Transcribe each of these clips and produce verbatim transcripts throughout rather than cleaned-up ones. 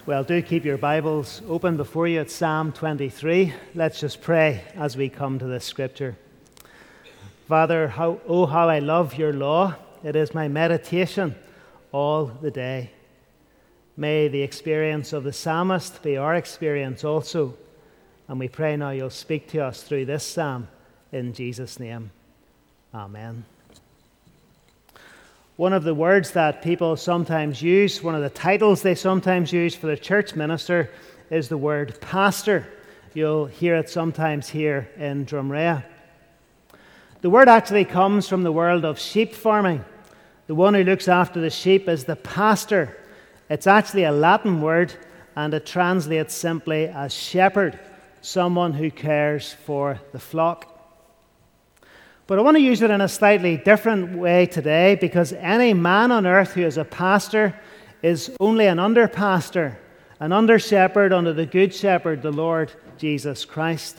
Well, do keep your Bibles open before you at Psalm twenty-three. Let's just pray as we come to this scripture. Father, how, oh, how I love your law. It is my meditation all the day. May the experience of the psalmist be our experience also. And we pray now you'll speak to us through this psalm in Jesus' name. Amen. One of the words that people sometimes use, one of the titles they sometimes use for the church minister is the word pastor. You'll hear it sometimes here in Drumrea. The word actually comes from the world of sheep farming. The one who looks after the sheep is the pastor. It's actually a Latin word, and it translates simply as shepherd, someone who cares for the flock. But I want to use it in a slightly different way today, because any man on earth who is a pastor is only an under-pastor, an under-shepherd under the good shepherd, the Lord Jesus Christ.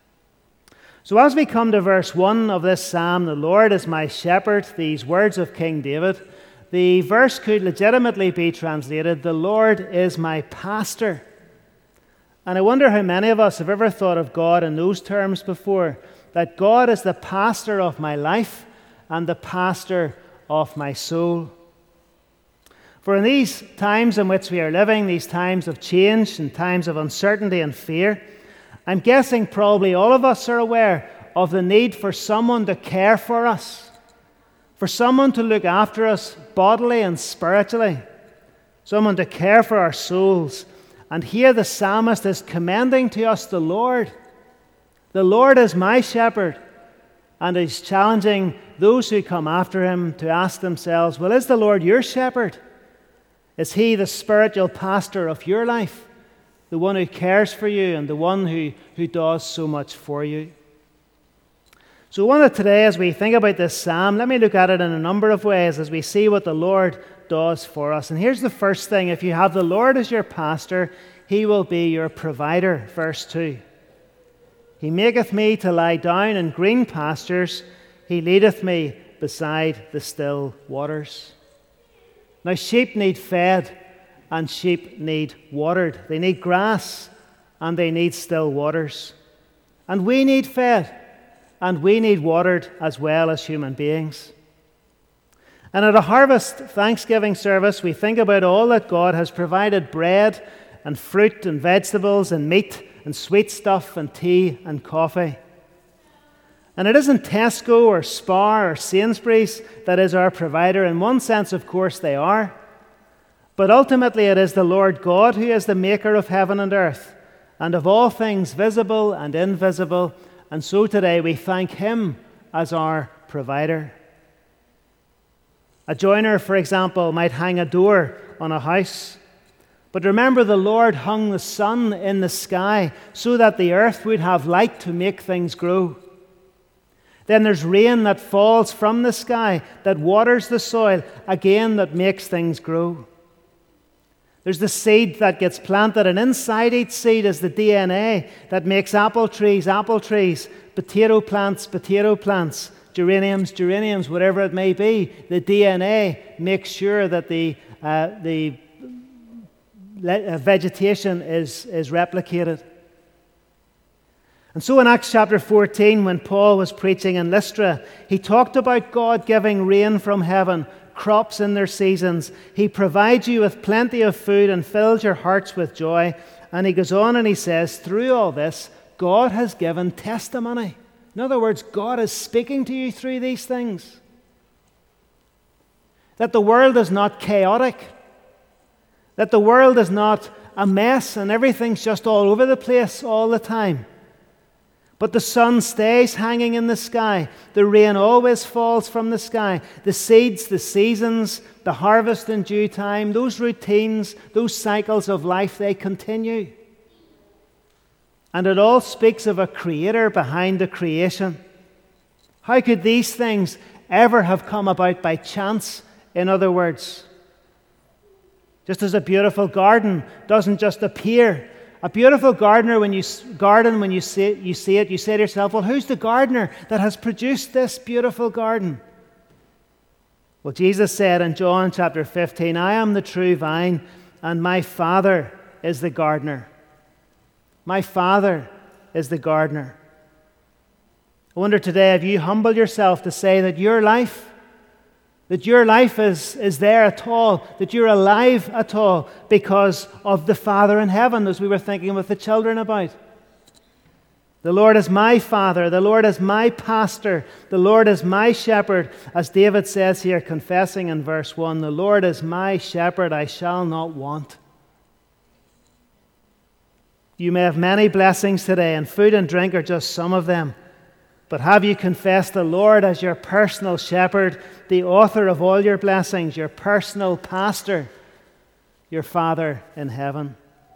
So as we come to verse one of this psalm, the Lord is my shepherd, these words of King David, the verse could legitimately be translated, the Lord is my pastor. And I wonder how many of us have ever thought of God in those terms before, that God is the pastor of my life and the pastor of my soul. For in these times in which we are living, these times of change and times of uncertainty and fear, I'm guessing probably all of us are aware of the need for someone to care for us, for someone to look after us bodily and spiritually, someone to care for our souls. And here the psalmist is commending to us the Lord. The Lord is my shepherd, and he's challenging those who come after him to ask themselves, well, is the Lord your shepherd? Is he the spiritual pastor of your life, the one who cares for you and the one who, who does so much for you? So I wanted today, as we think about this psalm, let me look at it in a number of ways as we see what the Lord does for us. And here's the first thing. If you have the Lord as your pastor, he will be your provider. Verse two. He maketh me to lie down in green pastures. He leadeth me beside the still waters. Now, sheep need fed and sheep need watered. They need grass and they need still waters. And we need fed and we need watered as well as human beings. And at a harvest Thanksgiving service, we think about all that God has provided: bread and fruit and vegetables and meat and sweet stuff and tea and coffee. And it isn't Tesco or Spar or Sainsbury's that is our provider. In one sense, of course, they are. But ultimately, it is the Lord God who is the maker of heaven and earth and of all things visible and invisible. And so today we thank him as our provider. A joiner, for example, might hang a door on a house. But remember, the Lord hung the sun in the sky so that the earth would have light to make things grow. Then there's rain that falls from the sky that waters the soil, again that makes things grow. There's the seed that gets planted, and inside each seed is the D N A that makes apple trees, apple trees, potato plants, potato plants, geraniums, geraniums, whatever it may be. The D N A makes sure that the uh, the vegetation is, is replicated. And so in Acts chapter fourteen, when Paul was preaching in Lystra, he talked about God giving rain from heaven, crops in their seasons. He provides you with plenty of food and fills your hearts with joy. And he goes on and he says, through all this, God has given testimony. In other words, God is speaking to you through these things. That the world is not chaotic. That the world is not a mess and everything's just all over the place all the time. But the sun stays hanging in the sky. The rain always falls from the sky. The seeds, the seasons, the harvest in due time, those routines, those cycles of life, they continue. And it all speaks of a creator behind the creation. How could these things ever have come about by chance, in other words? Just as a beautiful garden doesn't just appear. A beautiful gardener, when you garden, when you see, you see it, you say to yourself, well, who's the gardener that has produced this beautiful garden? Well, Jesus said in John chapter fifteen, I am the true vine, and my Father is the gardener. My Father is the gardener. I wonder today, have you humbled yourself to say that your life, that your life is, is there at all, that you're alive at all because of the Father in heaven, as we were thinking with the children about? The Lord is my Father. The Lord is my pastor. The Lord is my shepherd. As David says here, confessing in verse one, the Lord is my shepherd, I shall not want. You may have many blessings today, and food and drink are just some of them. But have you confessed the Lord as your personal shepherd, the author of all your blessings, your personal pastor, your Father in heaven?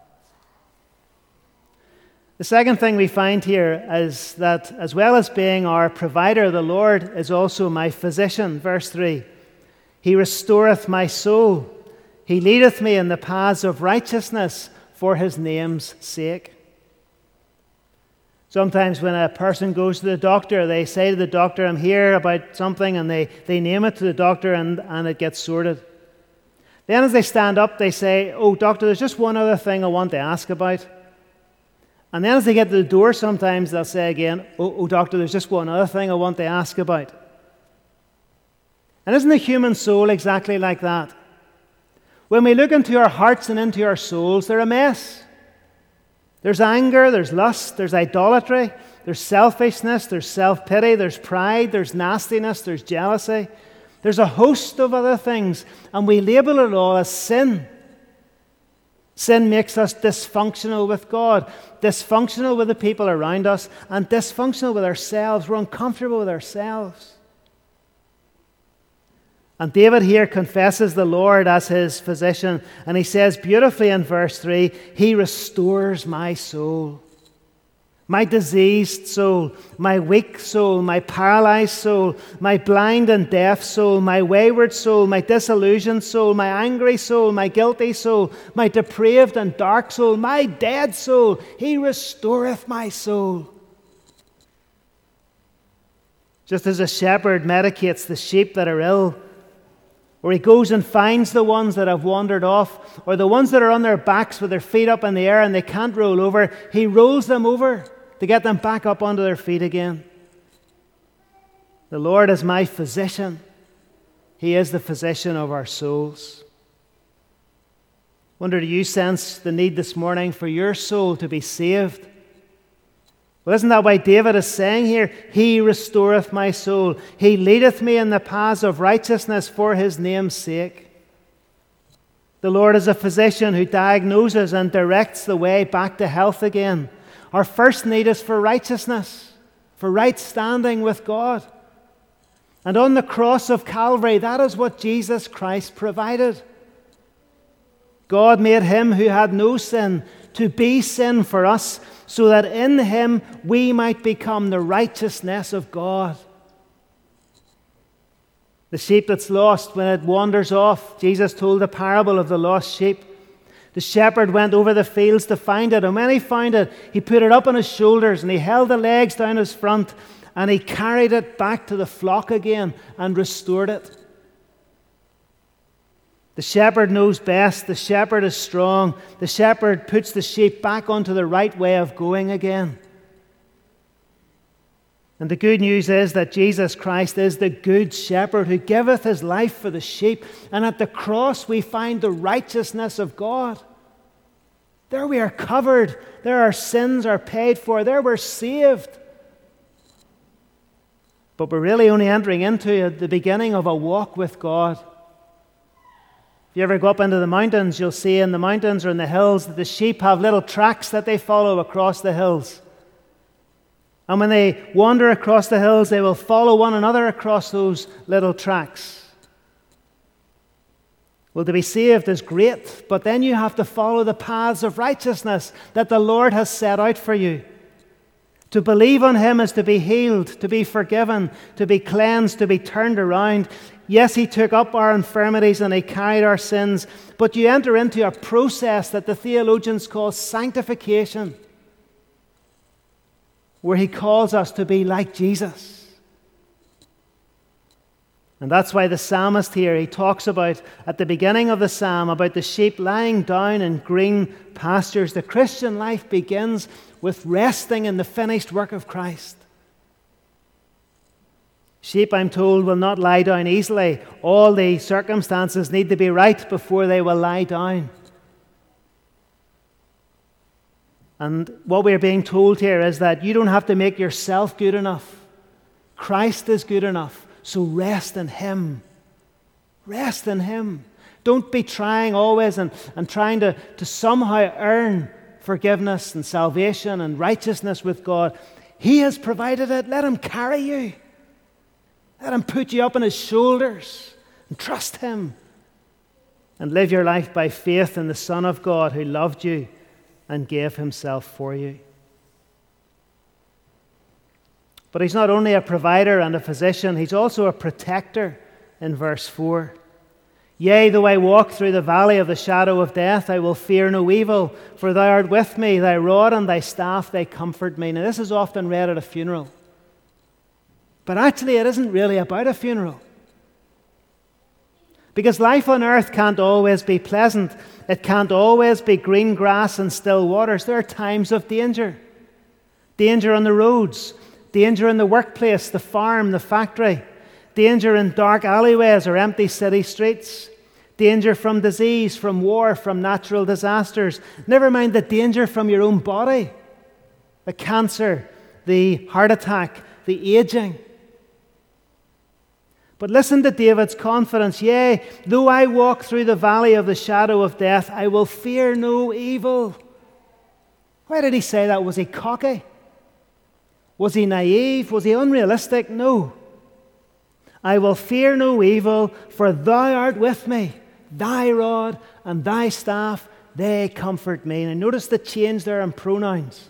The second thing we find here is that as well as being our provider, the Lord is also my physician. Verse three, He restoreth my soul. He leadeth me in the paths of righteousness for His name's sake. Sometimes when a person goes to the doctor, they say to the doctor, I'm here about something, and they, they name it to the doctor, and, and it gets sorted. Then as they stand up, they say, oh, doctor, there's just one other thing I want to ask about. And then as they get to the door, sometimes they'll say again, oh, oh, doctor, there's just one other thing I want to ask about. And isn't the human soul exactly like that? When we look into our hearts and into our souls, they're a mess. There's anger, there's lust, there's idolatry, there's selfishness, there's self-pity, there's pride, there's nastiness, there's jealousy. There's a host of other things, and we label it all as sin. Sin makes us dysfunctional with God, dysfunctional with the people around us, and dysfunctional with ourselves. We're uncomfortable with ourselves. And David here confesses the Lord as his physician, and he says beautifully in verse three, He restores my soul. My diseased soul, my weak soul, my paralyzed soul, my blind and deaf soul, my wayward soul, my disillusioned soul, my angry soul, my guilty soul, my depraved and dark soul, my dead soul. He restoreth my soul. Just as a shepherd medicates the sheep that are ill, or he goes and finds the ones that have wandered off, or the ones that are on their backs with their feet up in the air and they can't roll over, he rolls them over to get them back up onto their feet again. The Lord is my physician. He is the physician of our souls. Wonder, do you sense the need this morning for your soul to be saved? Well, isn't that why David is saying here, He restoreth my soul. He leadeth me in the paths of righteousness for His name's sake. The Lord is a physician who diagnoses and directs the way back to health again. Our first need is for righteousness, for right standing with God. And on the cross of Calvary, that is what Jesus Christ provided. God made Him who had no sin to be sin for us, so that in Him we might become the righteousness of God. The sheep that's lost, when it wanders off, Jesus told the parable of the lost sheep. The shepherd went over the fields to find it, and when he found it, he put it up on his shoulders, and he held the legs down his front, and he carried it back to the flock again and restored it. The shepherd knows best. The shepherd is strong. The shepherd puts the sheep back onto the right way of going again. And the good news is that Jesus Christ is the good shepherd who giveth His life for the sheep. And at the cross we find the righteousness of God. There we are covered. There our sins are paid for. There we're saved. But we're really only entering into the beginning of a walk with God. If you ever go up into the mountains, you'll see in the mountains or in the hills that the sheep have little tracks that they follow across the hills. And when they wander across the hills, they will follow one another across those little tracks. Well, to be saved is great, but then you have to follow the paths of righteousness that the Lord has set out for you. To believe on Him is to be healed, to be forgiven, to be cleansed, to be turned around. Yes, He took up our infirmities and He carried our sins, but you enter into a process that the theologians call sanctification, where He calls us to be like Jesus. And that's why the psalmist here, he talks about, at the beginning of the psalm, about the sheep lying down in green pastures. The Christian life begins with resting in the finished work of Christ. Sheep, I'm told, will not lie down easily. All the circumstances need to be right before they will lie down. And what we're being told here is that you don't have to make yourself good enough. Christ is good enough. So rest in Him. Rest in Him. Don't be trying always and, and trying to, to somehow earn forgiveness and salvation and righteousness with God. He has provided it. Let Him carry you. Let Him put you up on His shoulders and trust Him. And live your life by faith in the Son of God who loved you and gave Himself for you. But He's not only a provider and a physician, He's also a protector in verse four. Yea, though I walk through the valley of the shadow of death, I will fear no evil, for Thou art with me, Thy rod and Thy staff, they comfort me. Now this is often read at a funeral. But actually it isn't really about a funeral. Because life on earth can't always be pleasant. It can't always be green grass and still waters. There are times of danger. Danger on the roads. Danger in the workplace, the farm, the factory. Danger in dark alleyways or empty city streets. Danger from disease, from war, from natural disasters. Never mind the danger from your own body. The cancer, the heart attack, the aging. But listen to David's confidence. Yea, though I walk through the valley of the shadow of death, I will fear no evil. Why did he say that? Was he cocky? Was he naive? Was he unrealistic? No. I will fear no evil, for Thou art with me. Thy rod and Thy staff, they comfort me. And notice the change there in pronouns.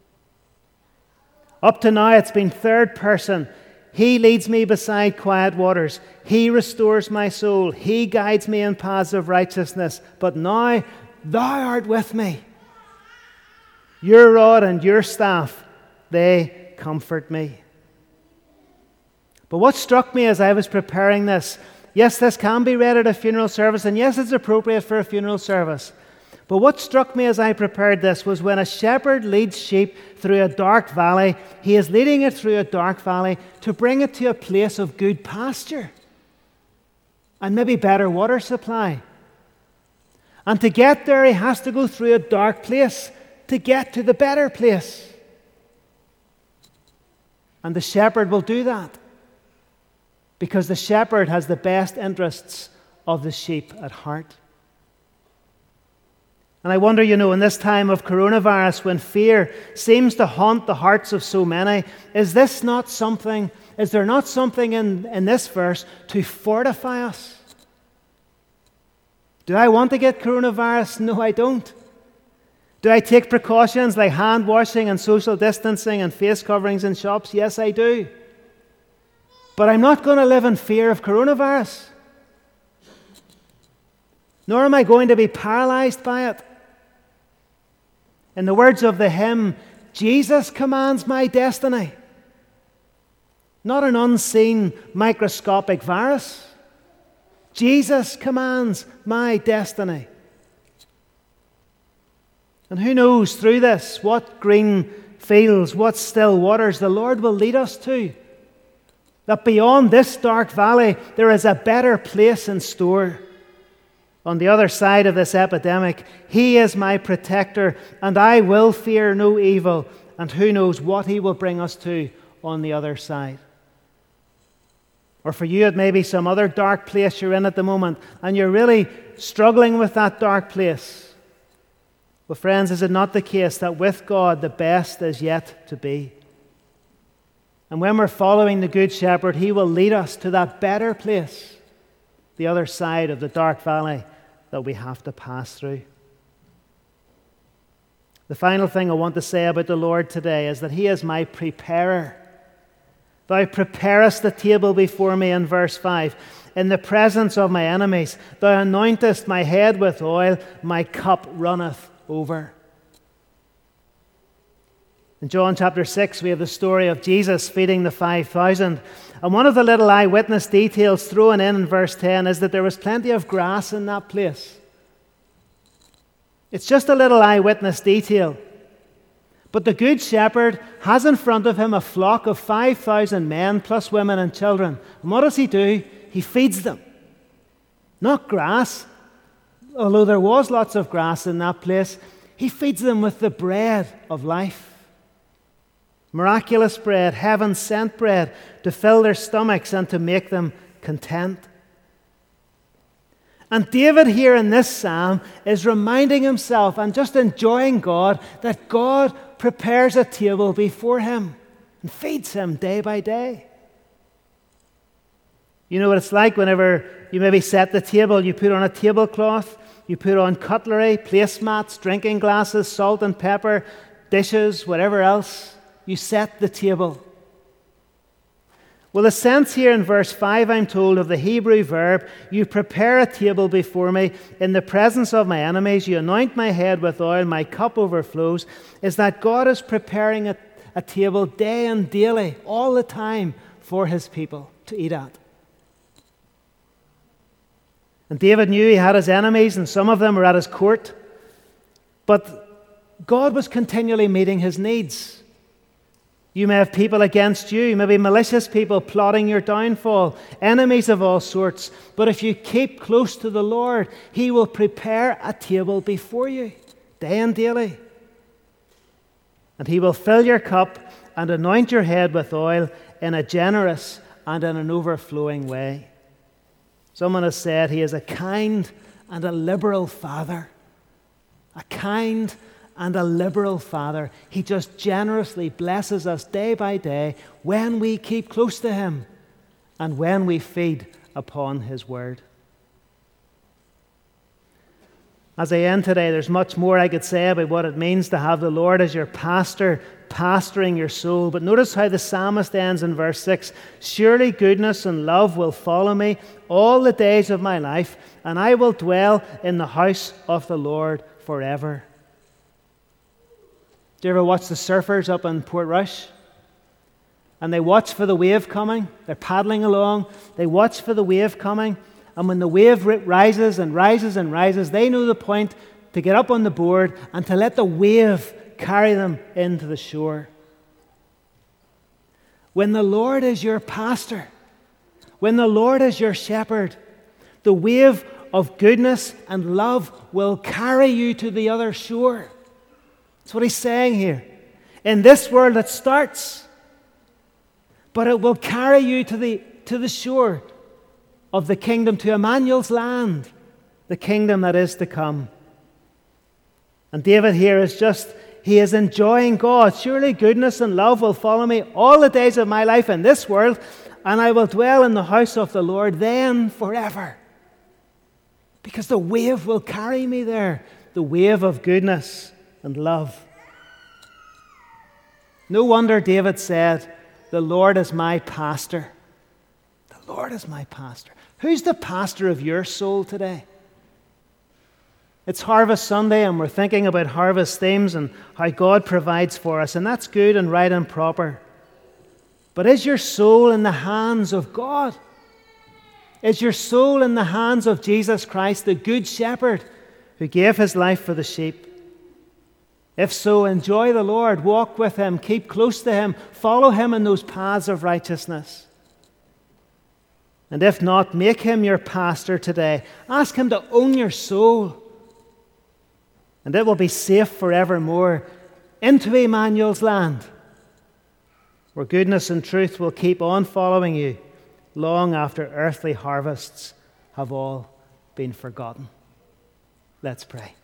Up to now it's been third person. He leads me beside quiet waters. He restores my soul. He guides me in paths of righteousness. But now Thou art with me. Your rod and your staff, they comfort me. But what struck me as I was preparing this, yes, this can be read at a funeral service, and yes, it's appropriate for a funeral service. But what struck me as I prepared this was when a shepherd leads sheep through a dark valley, he is leading it through a dark valley to bring it to a place of good pasture and maybe better water supply. And to get there, he has to go through a dark place to get to the better place. And the shepherd will do that because the shepherd has the best interests of the sheep at heart. And I wonder, you know, in this time of coronavirus, when fear seems to haunt the hearts of so many, is this not something, is there not something in, in this verse to fortify us? Do I want to get coronavirus? No, I don't. Do I take precautions like hand washing and social distancing and face coverings in shops? Yes, I do. But I'm not going to live in fear of coronavirus. Nor am I going to be paralyzed by it. In the words of the hymn, Jesus commands my destiny. Not an unseen microscopic virus. Jesus commands my destiny. And who knows through this what green fields, what still waters the Lord will lead us to. That beyond this dark valley there is a better place in store. On the other side of this epidemic, He is my protector, and I will fear no evil. And who knows what He will bring us to on the other side. Or for you, it may be some other dark place you're in at the moment, and you're really struggling with that dark place. Well, friends, is it not the case that with God the best is yet to be? And when we're following the Good Shepherd, He will lead us to that better place, the other side of the dark valley that we have to pass through. The final thing I want to say about the Lord today is that He is my preparer. Thou preparest the table before me in verse five. In the presence of my enemies, Thou anointest my head with oil, my cup runneth over. In John chapter six, we have the story of Jesus feeding the five thousand. And one of the little eyewitness details thrown in in verse ten is that there was plenty of grass in that place. It's just a little eyewitness detail. But the Good Shepherd has in front of him a flock of five thousand men plus women and children. And what does he do? He feeds them. Not grass, although there was lots of grass in that place. He feeds them with the bread of life. Miraculous bread, heaven-sent bread, to fill their stomachs and to make them content. And David here in this psalm is reminding himself and just enjoying God, that God prepares a table before him and feeds him day by day. You know what it's like whenever you maybe set the table, you put on a tablecloth, you put on cutlery, placemats, drinking glasses, salt and pepper, dishes, whatever else. You set the table. Well, the sense here in verse five, I'm told, of the Hebrew verb, you prepare a table before me in the presence of my enemies, you anoint my head with oil, my cup overflows, is that God is preparing a, a table day and daily, all the time, for his people to eat at. And David knew he had his enemies, and some of them were at his court, but God was continually meeting his needs. You may have people against you, maybe malicious people plotting your downfall, enemies of all sorts. But if you keep close to the Lord, he will prepare a table before you, day and daily. And he will fill your cup and anoint your head with oil in a generous and in an overflowing way. Someone has said he is a kind and a liberal Father. A kind and a liberal Father. He just generously blesses us day by day when we keep close to him and when we feed upon his word. As I end today, there's much more I could say about what it means to have the Lord as your pastor, pastoring your soul. But notice how the psalmist ends in verse six. Surely goodness and love will follow me all the days of my life, and I will dwell in the house of the Lord forever. Do you ever watch the surfers up in Portrush? And they watch for the wave coming. They're paddling along. They watch for the wave coming. And when the wave rises and rises and rises, they know the point to get up on the board and to let the wave carry them into the shore. When the Lord is your pastor, when the Lord is your shepherd, the wave of goodness and love will carry you to the other shore. That's what he's saying here. In this world it starts, but it will carry you to the, to the shore of the kingdom, to Emmanuel's land, the kingdom that is to come. And David here is just, he is enjoying God. Surely goodness and love will follow me all the days of my life in this world, and I will dwell in the house of the Lord then forever. Because the wave will carry me there, the wave of goodness and love. No wonder David said, the Lord is my pastor. The Lord is my pastor. Who's the pastor of your soul today? It's Harvest Sunday and we're thinking about harvest themes and how God provides for us, and that's good and right and proper. But is your soul in the hands of God? Is your soul in the hands of Jesus Christ, the Good Shepherd, who gave his life for the sheep? If so, enjoy the Lord, walk with him, keep close to him, follow him in those paths of righteousness. And if not, make him your pastor today. Ask him to own your soul, and it will be safe forevermore into Emmanuel's land, where goodness and truth will keep on following you long after earthly harvests have all been forgotten. Let's pray.